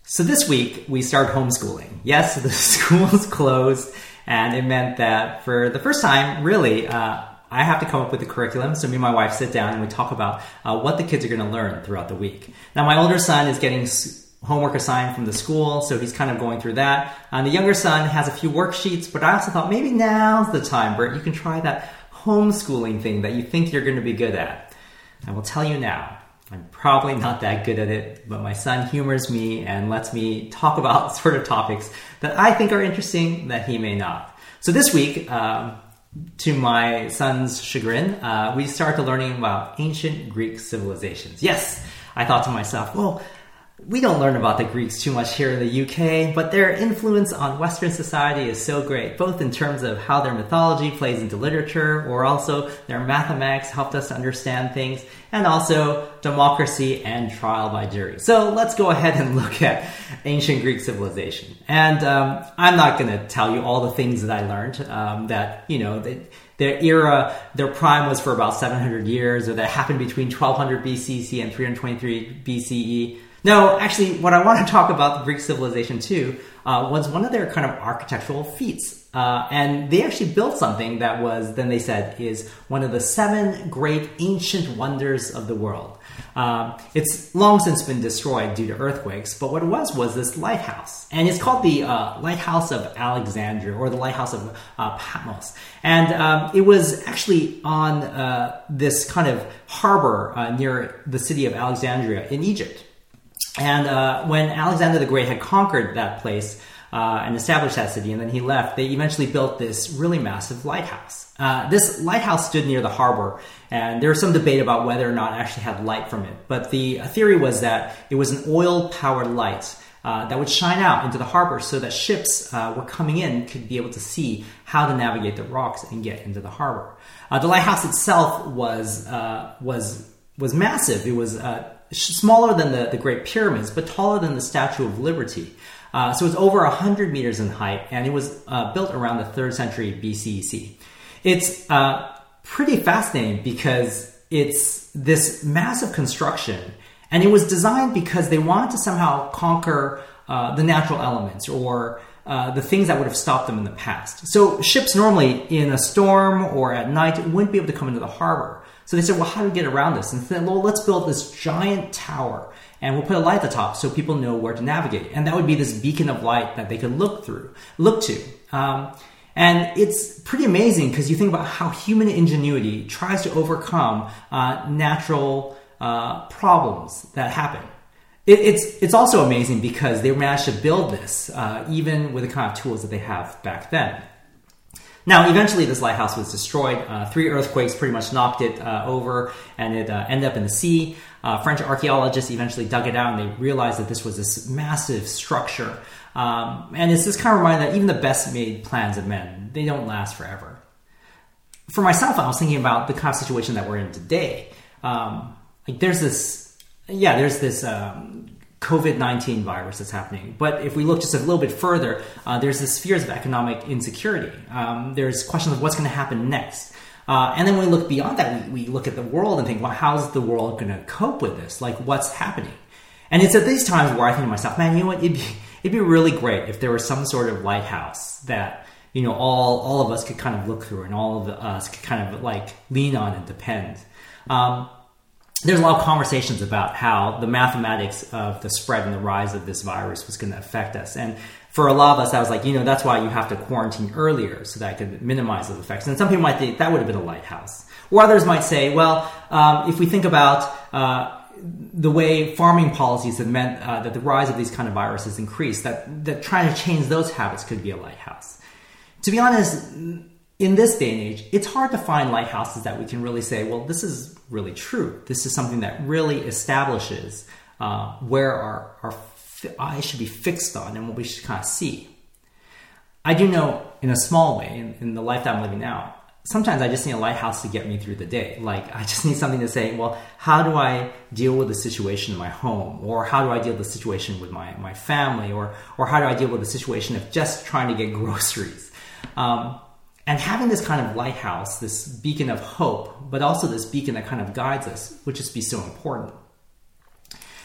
So this week, we started homeschooling. Yes, the school's closed, and it meant that for the first time, really, I have to come up with a curriculum. So me and my wife sit down and we talk about what the kids are going to learn throughout the week. Now, my older son is getting homework assigned from the school, so he's kind of going through that. The younger son has a few worksheets, but I also thought maybe now's the time, Bert, you can try that homeschooling thing that you think you're going to be good at. I will tell you now, I'm probably not that good at it, but my son humors me and lets me talk about sort of topics that I think are interesting that he may not. So this week, to my son's chagrin, we started learning about ancient Greek civilizations. Yes, I thought to myself, well, we don't learn about the Greeks too much here in the UK, but their influence on Western society is so great, both in terms of how their mythology plays into literature, or also their mathematics helped us to understand things, and also democracy and trial by jury. So let's go ahead and look at ancient Greek civilization. And I'm not going to tell you all the things that I learned, their era, their prime was for about 700 years, or that happened between 1200 BCC and 323 BCE. No, actually, what I want to talk about the Greek civilization too was one of their kind of architectural feats. And they actually built something that was, then they said, is one of the 7 great ancient wonders of the world. It's long since been destroyed due to earthquakes, but what it was this lighthouse. And it's called the Lighthouse of Alexandria, or the Lighthouse of Patmos. And it was actually on this kind of harbor near the city of Alexandria in Egypt. And when Alexander the Great had conquered that place and established that city, and then he left, they eventually built this really massive lighthouse. This lighthouse stood near the harbor, and there was some debate about whether or not it actually had light from it. But the theory was that it was an oil-powered light that would shine out into the harbor so that ships were coming in could be able to see how to navigate the rocks and get into the harbor. The lighthouse itself was massive. It was smaller than the Great Pyramids, but taller than the Statue of Liberty. So it was over 100 meters in height, and it was built around the 3rd century BCE. It's pretty fascinating because it's this massive construction, and it was designed because they wanted to somehow conquer the natural elements or the things that would have stopped them in the past. So ships normally in a storm or at night wouldn't be able to come into the harbor. So they said, well, how do we get around this? And they said, well, let's build this giant tower and we'll put a light at the top so people know where to navigate. And that would be this beacon of light that they could look to. And it's pretty amazing because you think about how human ingenuity tries to overcome natural problems that happen. It's also amazing because they managed to build this even with the kind of tools that they have back then. Now, eventually this lighthouse was destroyed. 3 earthquakes pretty much knocked it over, and it ended up in the sea. French archaeologists eventually dug it out, and they realized that this was this massive structure. And it's this kind of reminder that even the best made plans of men, they don't last forever. For myself, I was thinking about the kind of situation that we're in today. There's this COVID-19 virus that's happening. But if we look just a little bit further, there's this fears of economic insecurity. There's questions of what's going to happen next. And then when we look beyond that, we look at the world and think, well, how's the world going to cope with this? Like, what's happening? And it's at these times where I think to myself, man, you know what? It'd be really great if there was some sort of lighthouse that, all of us could kind of look through and all of us could kind of like lean on and depend. There's a lot of conversations about how the mathematics of the spread and the rise of this virus was going to affect us. And for a lot of us, I was like, that's why you have to quarantine earlier so that I could minimize those effects. And some people might think that would have been a lighthouse. Or others might say, well, if we think about the way farming policies have meant that the rise of these kind of viruses increased, that trying to change those habits could be a lighthouse. To be honest, in this day and age, it's hard to find lighthouses that we can really say, well, this is really true. This is something that really establishes where our eyes should be fixed on and what we should kind of see. I do know in a small way, in the life that I'm living now, sometimes I just need a lighthouse to get me through the day. Like, I just need something to say, well, how do I deal with the situation in my home? Or how do I deal with the situation with my family? Or how do I deal with the situation of just trying to get groceries? And having this kind of lighthouse, this beacon of hope, but also this beacon that kind of guides us, would just be so important. And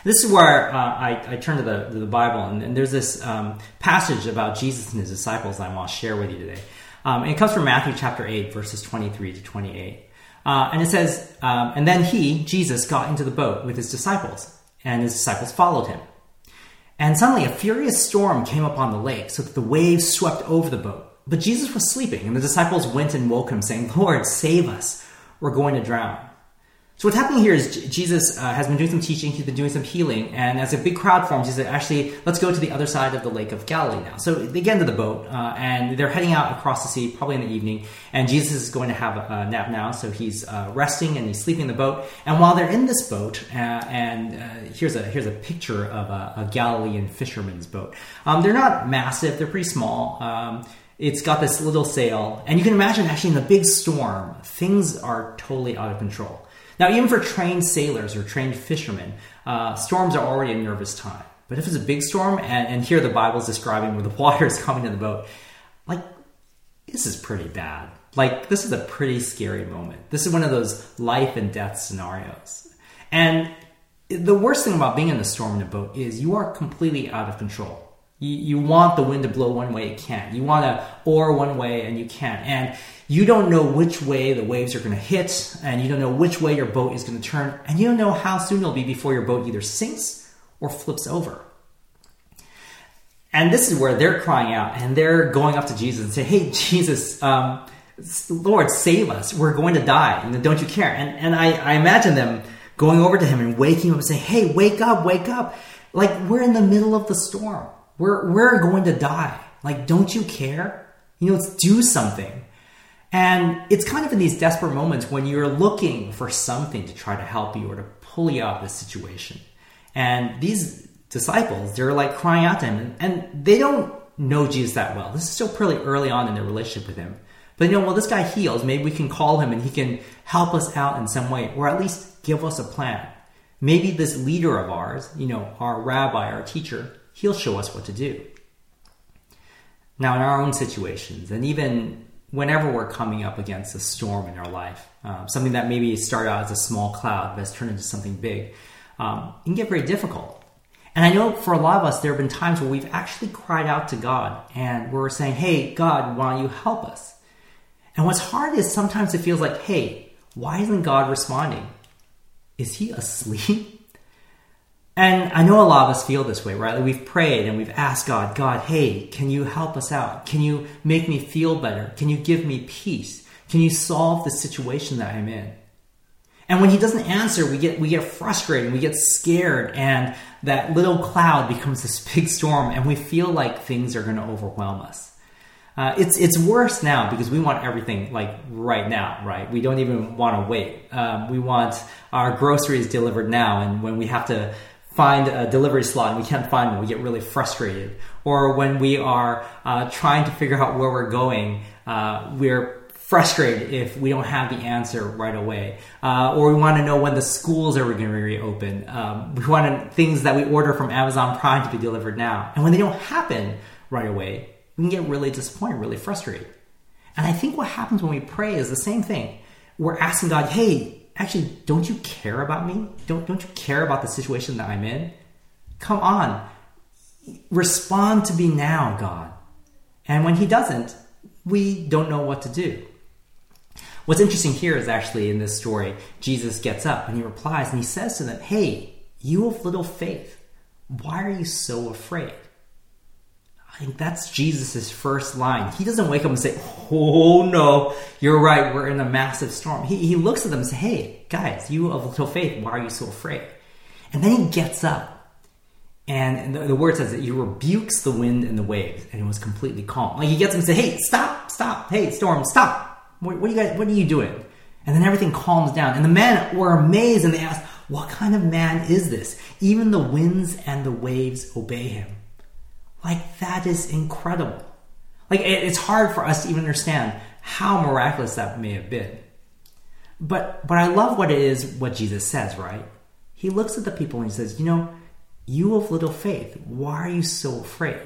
This is where I turn to the Bible, and there's this passage about Jesus and his disciples I want to share with you today. And it comes from Matthew chapter 8, verses 23 to 28. And it says, and then he, Jesus, got into the boat with his disciples, and his disciples followed him. And suddenly a furious storm came upon the lake, so that the waves swept over the boat. But Jesus was sleeping, and the disciples went and woke him, saying, "Lord, save us. We're going to drown." So what's happening here is Jesus has been doing some teaching, he's been doing some healing, and as a big crowd forms, he said, actually, let's go to the other side of the Lake of Galilee now. So they get into the boat, and they're heading out across the sea, probably in the evening, and Jesus is going to have a nap now, so he's resting and he's sleeping in the boat. And while they're in this boat, here's a picture of a Galilean fisherman's boat. They're not massive, they're pretty small. It's got this little sail, and you can imagine actually in a big storm, things are totally out of control. Now, even for trained sailors or trained fishermen, storms are already a nervous time. But if it's a big storm, and here the Bible's describing where the water is coming in the boat, like, this is pretty bad. Like, this is a pretty scary moment. This is one of those life and death scenarios. And the worst thing about being in a storm in a boat is you are completely out of control. You want the wind to blow one way, it can't. You want to oar one way, and you can't. And you don't know which way the waves are going to hit, and you don't know which way your boat is going to turn, and you don't know how soon it'll be before your boat either sinks or flips over. And this is where they're crying out, and they're going up to Jesus and say, "Hey, Jesus, Lord, save us. We're going to die. And don't you care?" And I imagine them going over to him and waking him up and saying, "Hey, wake up, wake up. Like, we're in the middle of the storm. We're going to die. Like, don't you care? Let's do something." And it's kind of in these desperate moments when you're looking for something to try to help you or to pull you out of this situation. And these disciples, they're like crying out to him, and they don't know Jesus that well. This is still pretty early on in their relationship with him. But well, this guy heals. Maybe we can call him and he can help us out in some way, or at least give us a plan. Maybe this leader of ours, our rabbi, our teacher, he'll show us what to do. Now, in our own situations, and even whenever we're coming up against a storm in our life, something that maybe started out as a small cloud but has turned into something big, it can get very difficult. And I know for a lot of us, there have been times where we've actually cried out to God and we're saying, "Hey, God, why don't you help us?" And what's hard is sometimes it feels like, hey, why isn't God responding? Is he asleep? And I know a lot of us feel this way, right? Like we've prayed and we've asked God, "Hey, can you help us out? Can you make me feel better? Can you give me peace? Can you solve the situation that I'm in?" And when he doesn't answer, we get frustrated, we get scared, and that little cloud becomes this big storm, and we feel like things are going to overwhelm us. It's worse now because we want everything like right now, right? We don't even want to wait. We want our groceries delivered now, and when we have to find a delivery slot and we can't find one, we get really frustrated. Or when we are trying to figure out where we're going, we're frustrated if we don't have the answer right away. Or we want to know when the schools are going to reopen. We want things that we order from Amazon Prime to be delivered now. And when they don't happen right away, we can get really disappointed, really frustrated. And I think what happens when we pray is the same thing. We're asking God, "Hey, actually, don't you care about me? Don't you care about the situation that I'm in? Come on. Respond to me now, God." And when he doesn't, we don't know what to do. What's interesting here is actually in this story, Jesus gets up and he replies and he says to them, "Hey, you of little faith, why are you so afraid?" I think that's Jesus' first line. He doesn't wake up and say, "Oh no, you're right, we're in a massive storm." He looks at them and says, "Hey, guys, you of little faith, why are you so afraid?" And then he gets up. And the word says that he rebukes the wind and the waves, and it was completely calm. Like he gets them and says, "Hey, stop. Hey, storm, stop. What are you doing?" And then everything calms down. And the men were amazed and they asked, "What kind of man is this? Even the winds and the waves obey him." Like, that is incredible. Like, it's hard for us to even understand how miraculous that may have been. But I love what Jesus says, right? He looks at the people and he says, "You of little faith, why are you so afraid?"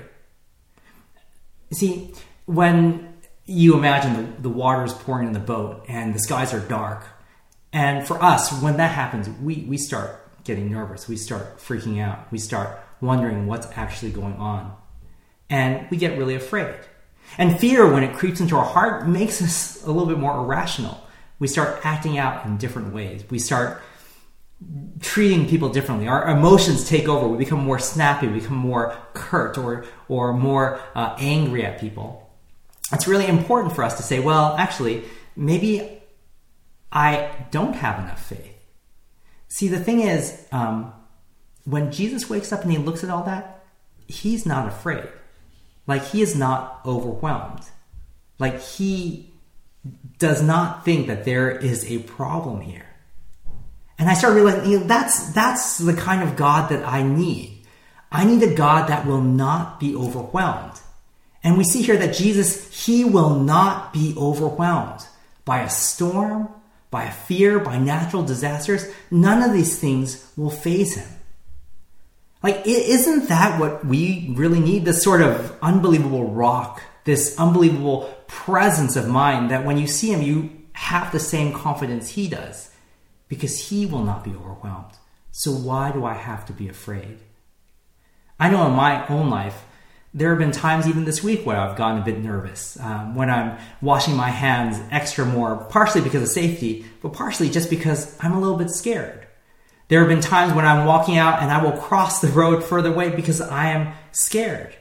You see, when you imagine the water is pouring in the boat and the skies are dark, and for us, when that happens, we start getting nervous. We start freaking out. We start wondering what's actually going on. And we get really afraid. And fear, when it creeps into our heart, makes us a little bit more irrational. We start acting out in different ways. We start treating people differently. Our emotions take over. We become more snappy. We become more curt or more angry at people. It's really important for us to say, well, actually, maybe I don't have enough faith. See, the thing is, when Jesus wakes up and he looks at all that, he's not afraid. Like, he is not overwhelmed. Like, he does not think that there is a problem here. And I start realizing, that's the kind of God that I need. I need a God that will not be overwhelmed. And we see here that Jesus, he will not be overwhelmed by a storm, by a fear, by natural disasters. None of these things will faze him. Like, isn't that what we really need? This sort of unbelievable rock, this unbelievable presence of mind that when you see him, you have the same confidence he does, because he will not be overwhelmed. So why do I have to be afraid? I know in my own life, there have been times even this week where I've gotten a bit nervous when I'm washing my hands extra more, partially because of safety, but partially just because I'm a little bit scared. There have been times when I'm walking out and I will cross the road further away because I am scared.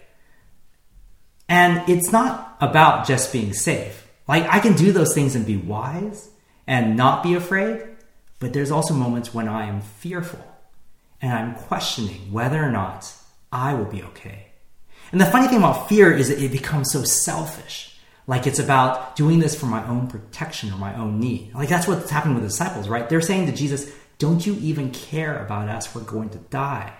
And it's not about just being safe. Like, I can do those things and be wise and not be afraid, but there's also moments when I am fearful and I'm questioning whether or not I will be okay. And the funny thing about fear is that it becomes so selfish. Like, it's about doing this for my own protection or my own need. Like, that's what's happening with the disciples, right? They're saying to Jesus, don't you even care about us? We're going to die.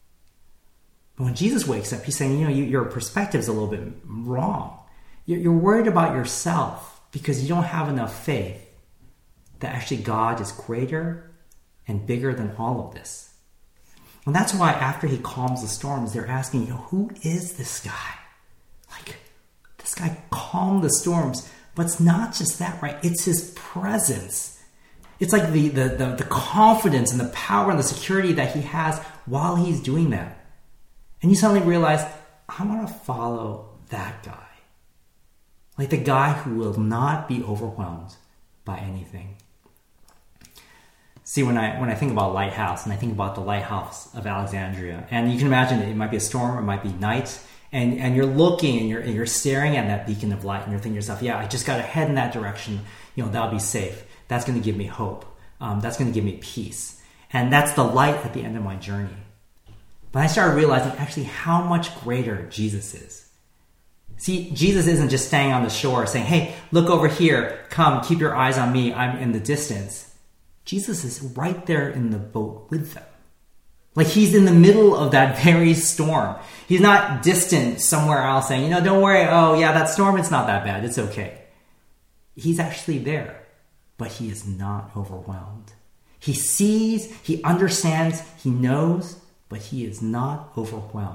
But when Jesus wakes up, he's saying, your perspective is a little bit wrong. You're worried about yourself because you don't have enough faith that actually God is greater and bigger than all of this. And that's why after he calms the storms, they're asking, who is this guy? Like, this guy calmed the storms. But it's not just that, right? It's his presence. It's like the confidence and the power and the security that he has while he's doing that. And you suddenly realize, I want to follow that guy. Like the guy who will not be overwhelmed by anything. See, when I think about Lighthouse, and I think about the Lighthouse of Alexandria, and you can imagine it might be a storm, it might be night, and you're looking and you're staring at that beacon of light, and you're thinking to yourself, yeah, I just got to head in that direction. That'll be safe. That's going to give me hope. That's going to give me peace. And that's the light at the end of my journey. But I started realizing actually how much greater Jesus is. See, Jesus isn't just standing on the shore saying, hey, look over here, come, keep your eyes on me, I'm in the distance. Jesus is right there in the boat with them. Like, he's in the middle of that very storm. He's not distant somewhere else saying, don't worry, oh yeah, that storm, it's not that bad, it's okay. He's actually there, but he is not overwhelmed. He sees, he understands, he knows, but he is not overwhelmed.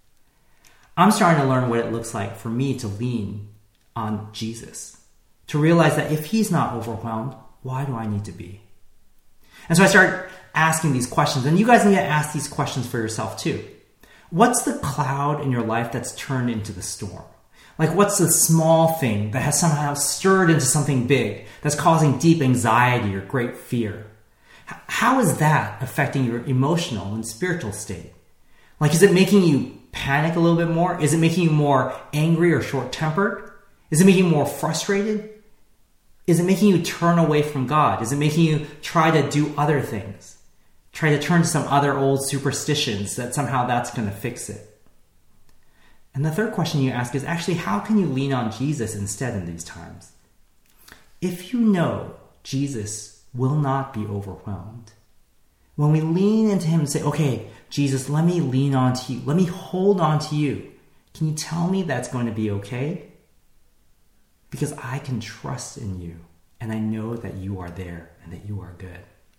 I'm starting to learn what it looks like for me to lean on Jesus, to realize that if he's not overwhelmed, why do I need to be? And so I start asking these questions, and you guys need to ask these questions for yourself too. What's the cloud in your life that's turned into the storm? Like, what's the small thing that has somehow stirred into something big that's causing deep anxiety or great fear? How is that affecting your emotional and spiritual state? Like, is it making you panic a little bit more? Is it making you more angry or short-tempered? Is it making you more frustrated? Is it making you turn away from God? Is it making you try to do other things? Try to turn to some other old superstitions that somehow that's going to fix it? And the third question you ask is actually, how can you lean on Jesus instead in these times? If you know Jesus will not be overwhelmed, when we lean into him and say, okay, Jesus, let me lean on to you. Let me hold on to you. Can you tell me that's going to be okay? Because I can trust in you, and I know that you are there and that you are good.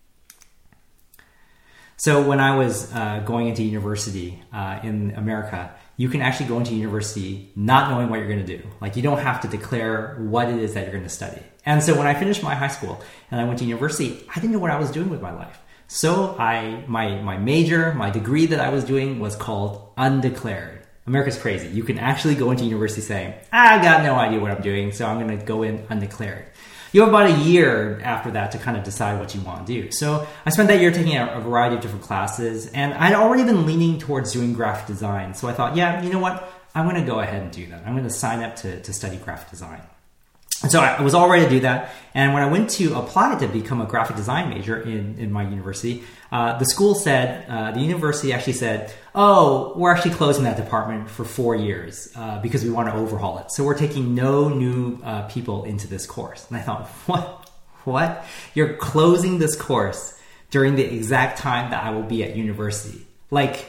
So when I was going into university in America, you can actually go into university not knowing what you're going to do. Like, you don't have to declare what it is that you're going to study. And so when I finished my high school and I went to university, I didn't know what I was doing with my life. So my major, my degree that I was doing was called undeclared. America's crazy. You can actually go into university saying, I got no idea what I'm doing, so I'm going to go in undeclared. You have about a year after that to kind of decide what you want to do. So I spent that year taking a variety of different classes, and I'd already been leaning towards doing graphic design. So I thought, yeah, you know what? I'm going to go ahead and do that. I'm going to sign up to study graphic design. And so I was all ready to do that. And when I went to apply to become a graphic design major in my university, the school said, the university actually said, oh, we're actually closing that department for 4 years because we want to overhaul it. So we're taking no new people into this course. And I thought, what? You're closing this course during the exact time that I will be at university. Like,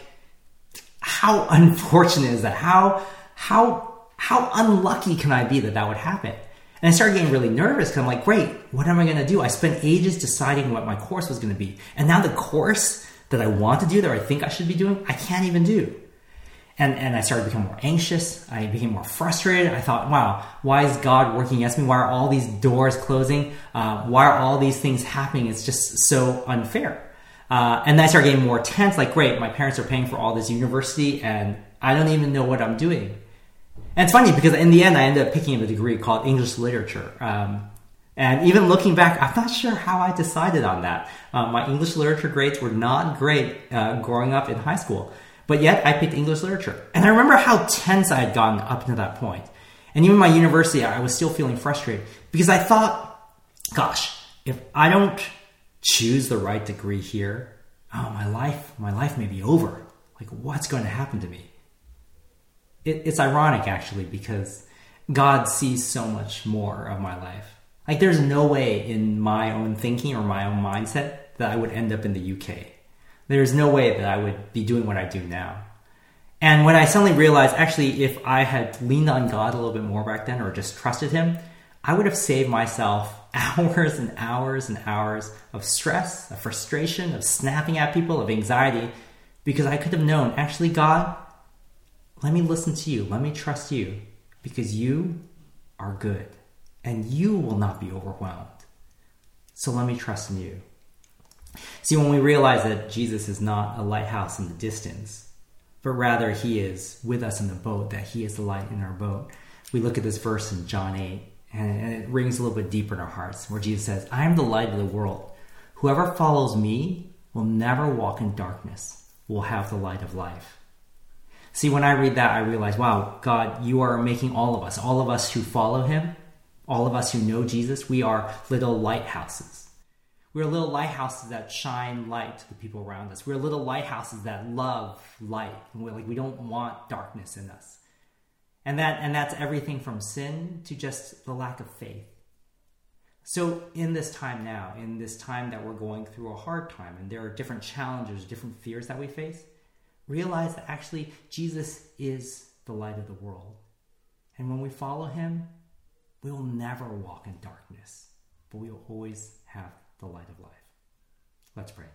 how unfortunate is that? How unlucky can I be that would happen? And I started getting really nervous because I'm like, great, what am I going to do? I spent ages deciding what my course was going to be. And now the course that I want to do, that I think I should be doing, I can't even do. And I started becoming more anxious. I became more frustrated. I thought, wow, why is God working against me? Why are all these doors closing? Why are all these things happening? It's just so unfair. And then I started getting more tense, like, great, my parents are paying for all this university and I don't even know what I'm doing. And it's funny because in the end, I ended up picking up a degree called English Literature. And even looking back, I'm not sure how I decided on that. My English Literature grades were not great growing up in high school. But yet, I picked English Literature. And I remember how tense I had gotten up to that point. And even my university, I was still feeling frustrated. Because I thought, gosh, if I don't choose the right degree here, my life may be over. Like, what's going to happen to me? It's ironic, actually, because God sees so much more of my life. Like, there's no way in my own thinking or my own mindset that I would end up in the UK. There's no way that I would be doing what I do now. And when I suddenly realized, actually, if I had leaned on God a little bit more back then or just trusted Him, I would have saved myself hours and hours and hours of stress, of frustration, of snapping at people, of anxiety, because I could have known, actually, God, let me listen to you. Let me trust you because you are good and you will not be overwhelmed. So let me trust in you. See, when we realize that Jesus is not a lighthouse in the distance, but rather He is with us in the boat, that He is the light in our boat, we look at this verse in John 8 and it rings a little bit deeper in our hearts where Jesus says, I am the light of the world. Whoever follows me will never walk in darkness, will have the light of life. See, when I read that, I realize, wow, God, you are making all of us who follow Him, all of us who know Jesus, we are little lighthouses. We're little lighthouses that shine light to the people around us. We're little lighthouses that love light. We don't want darkness in us. And that's everything from sin to just the lack of faith. So in this time now, in this time that we're going through a hard time, and there are different challenges, different fears that we face, realize that actually Jesus is the light of the world. And when we follow Him, we will never walk in darkness, but we will always have the light of life. Let's pray.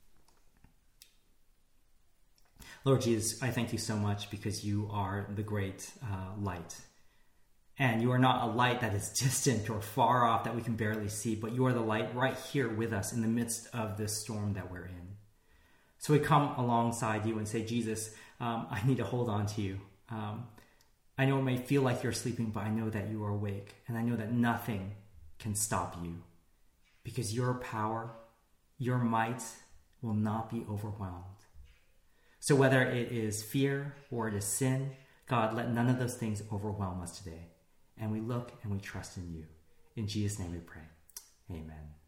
Lord Jesus, I thank you so much because you are the great light. And you are not a light that is distant or far off that we can barely see, but you are the light right here with us in the midst of this storm that we're in. So we come alongside you and say, Jesus, I need to hold on to you. I know it may feel like you're sleeping, but I know that you are awake. And I know that nothing can stop you because your power, your might will not be overwhelmed. So whether it is fear or it is sin, God, let none of those things overwhelm us today. And we look and we trust in you. In Jesus' name we pray. Amen.